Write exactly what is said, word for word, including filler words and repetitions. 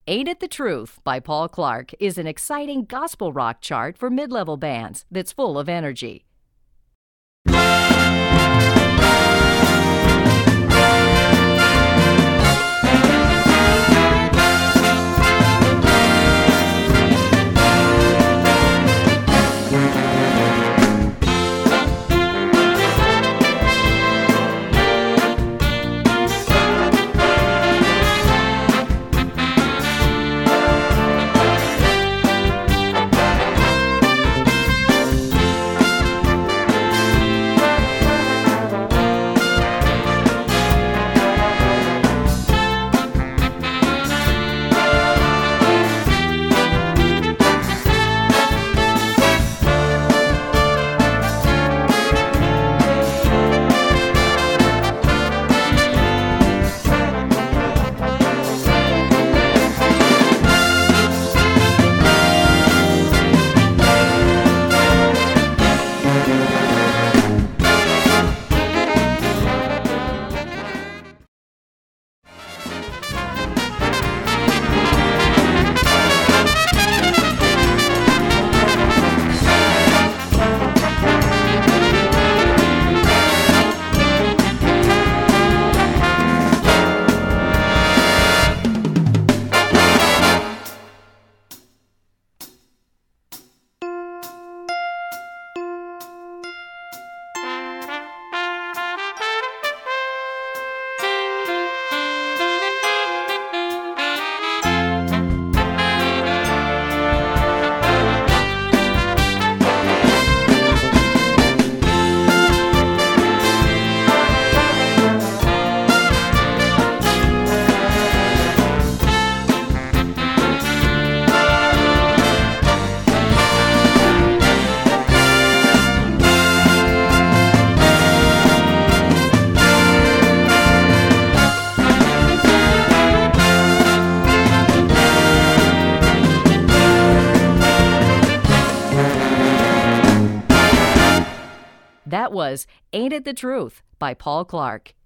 Ain't It the Truth by Paul Clark is an exciting gospel rock chart for mid-level bands that's full of energy. That was Ain't It the Truth by Paul Clark.